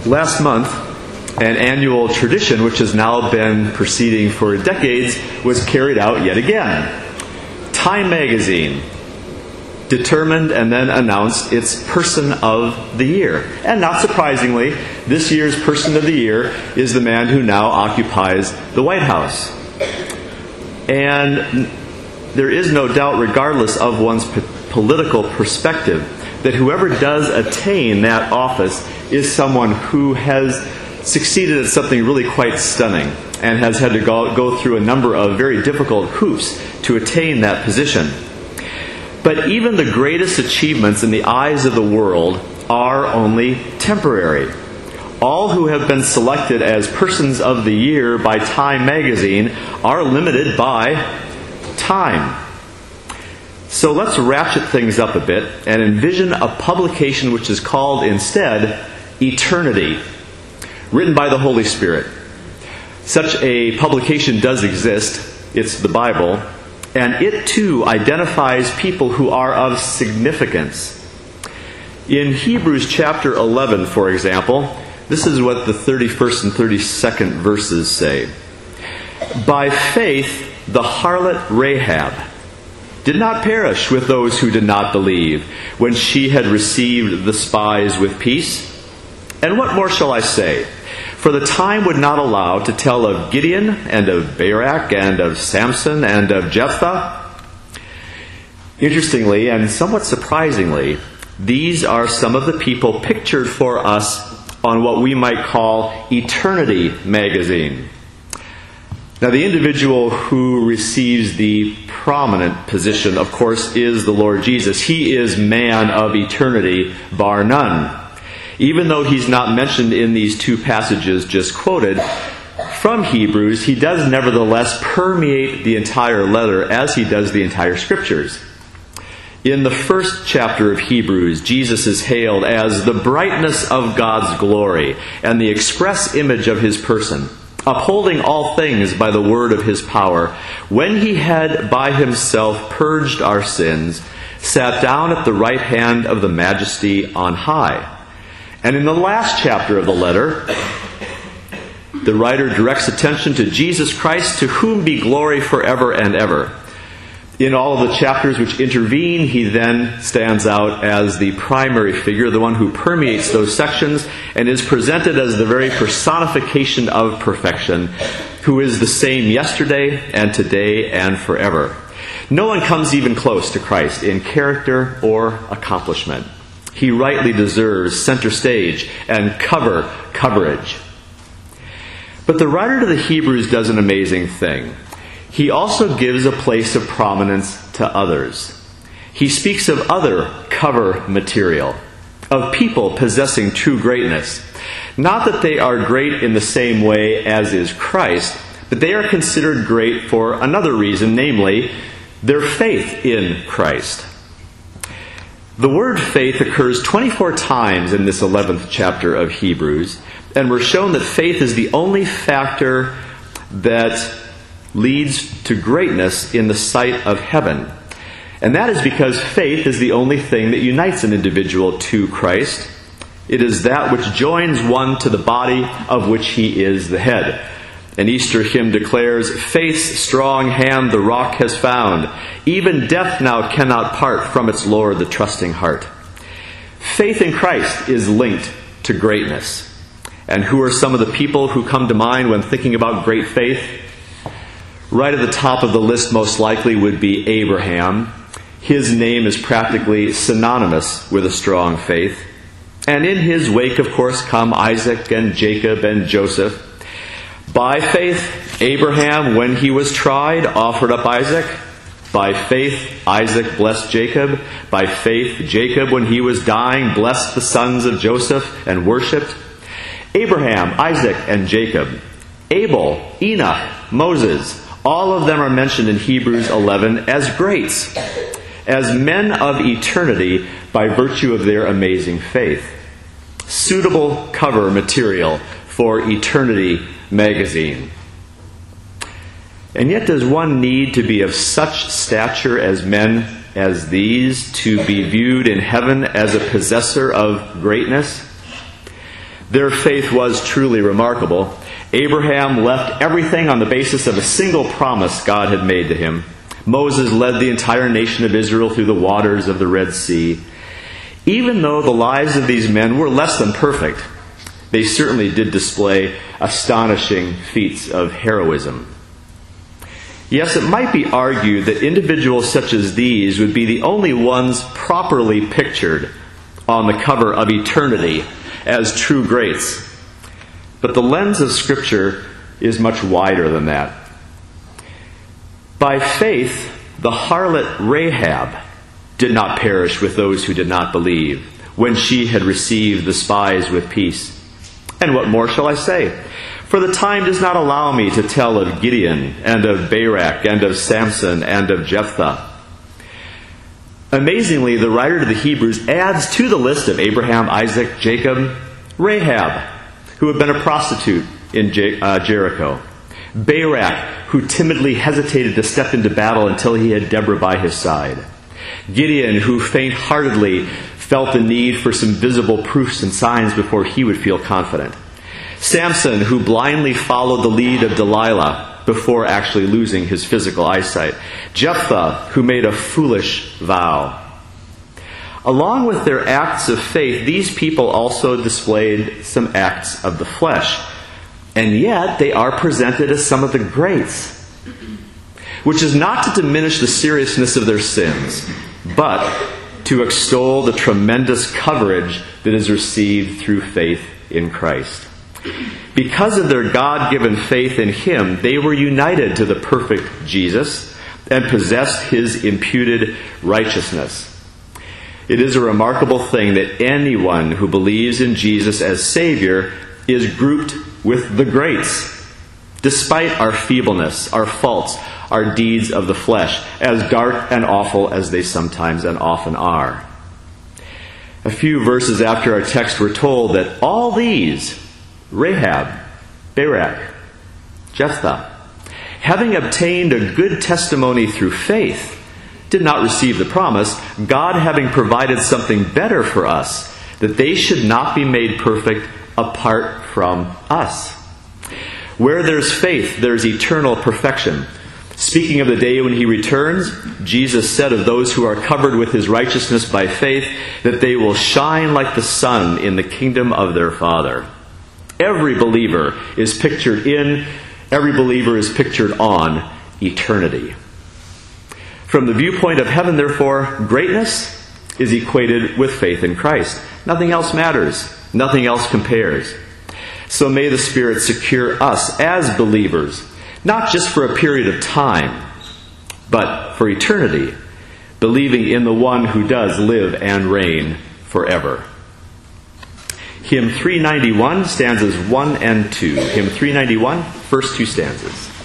Last month, an annual tradition which has now been proceeding for decades was carried out yet again. Time magazine determined and then announced its Person of the Year. And not surprisingly, this year's Person of the Year is the man who now occupies the White House. And there is no doubt, regardless of one's political perspective, that whoever does attain that office is someone who has succeeded at something really quite stunning and has had to go through a number of very difficult hoops to attain that position. But even the greatest achievements in the eyes of the world are only temporary. All who have been selected as Persons of the Year by Time magazine are limited by time. So let's ratchet things up a bit and envision a publication which is called instead Eternity, written by the Holy Spirit. Such a publication does exist. It's the Bible. And it too identifies people who are of significance. In Hebrews chapter 11, for example, this is what the 31st and 32nd verses say. By faith, the harlot Rahab did not perish with those who did not believe, when she had received the spies with peace. And what more shall I say? For the time would not allow to tell of Gideon, and of Barak, and of Samson, and of Jephthah. Interestingly, and somewhat surprisingly, these are some of the people pictured for us on what we might call Eternity magazine. Now, the individual who receives the prominent position, of course, is the Lord Jesus. He is man of eternity, bar none. Even though he's not mentioned in these two passages just quoted from Hebrews, he does nevertheless permeate the entire letter as he does the entire Scriptures. In the first chapter of Hebrews, Jesus is hailed as the brightness of God's glory and the express image of his person, upholding all things by the word of his power, when he had by himself purged our sins, sat down at the right hand of the Majesty on high. And in the last chapter of the letter, the writer directs attention to Jesus Christ, to whom be glory forever and ever. In all of the chapters which intervene, he then stands out as the primary figure, the one who permeates those sections, and is presented as the very personification of perfection, who is the same yesterday and today and forever. No one comes even close to Christ in character or accomplishment. He rightly deserves center stage and coverage. But the writer to the Hebrews does an amazing thing. He also gives a place of prominence to others. He speaks of other cover material, of people possessing true greatness. Not that they are great in the same way as is Christ, but they are considered great for another reason, namely, their faith in Christ. The word faith occurs 24 times in this 11th chapter of Hebrews, and we're shown that faith is the only factor that leads to greatness in the sight of heaven. And that is because faith is the only thing that unites an individual to Christ. It is that which joins one to the body of which he is the head. An Easter hymn declares, "Faith's strong hand the rock has found. Even death now cannot part from its Lord the trusting heart." Faith in Christ is linked to greatness. And who are some of the people who come to mind when thinking about great faith? Right at the top of the list most likely would be Abraham. His name is practically synonymous with a strong faith. And in his wake, of course, come Isaac and Jacob and Joseph. By faith, Abraham, when he was tried, offered up Isaac. By faith, Isaac blessed Jacob. By faith, Jacob, when he was dying, blessed the sons of Joseph and worshipped. Abraham, Isaac, and Jacob. Abel, Enoch, Moses. All of them are mentioned in Hebrews 11 as greats, as men of eternity by virtue of their amazing faith. Suitable cover material for Eternity magazine. And yet does one need to be of such stature as men as these to be viewed in heaven as a possessor of greatness? Their faith was truly remarkable. Abraham left everything on the basis of a single promise God had made to him. Moses led the entire nation of Israel through the waters of the Red Sea. Even though the lives of these men were less than perfect, they certainly did display astonishing feats of heroism. Yes, it might be argued that individuals such as these would be the only ones properly pictured on the cover of eternity as true greats. But the lens of Scripture is much wider than that. By faith, the harlot Rahab did not perish with those who did not believe, when she had received the spies with peace. And what more shall I say? For the time does not allow me to tell of Gideon, and of Barak, and of Samson, and of Jephthah. Amazingly, the writer to the Hebrews adds to the list of Abraham, Isaac, Jacob, Rahab, who had been a prostitute in Jericho. Barak, who timidly hesitated to step into battle until he had Deborah by his side. Gideon, who faint-heartedly felt the need for some visible proofs and signs before he would feel confident. Samson, who blindly followed the lead of Delilah before actually losing his physical eyesight. Jephthah, who made a foolish vow. Along with their acts of faith, these people also displayed some acts of the flesh. And yet, they are presented as some of the greats, which is not to diminish the seriousness of their sins, but to extol the tremendous coverage that is received through faith in Christ. Because of their God-given faith in Him, they were united to the perfect Jesus and possessed His imputed righteousness. It is a remarkable thing that anyone who believes in Jesus as Savior is grouped with the greats, despite our feebleness, our faults, our deeds of the flesh, as dark and awful as they sometimes and often are. A few verses after our text, we're told that all these, Rahab, Barak, Jephthah, having obtained a good testimony through faith, did not receive the promise, God having provided something better for us, that they should not be made perfect apart from us. Where there's faith, there's eternal perfection. Speaking of the day when He returns, Jesus said of those who are covered with His righteousness by faith, that they will shine like the sun in the kingdom of their Father. Every believer is pictured in, every believer is pictured on eternity. From the viewpoint of heaven, therefore, greatness is equated with faith in Christ. Nothing else matters. Nothing else compares. So may the Spirit secure us as believers, not just for a period of time, but for eternity, believing in the one who does live and reign forever. Hymn 391, stanzas 1 and 2. Hymn 391, first two stanzas.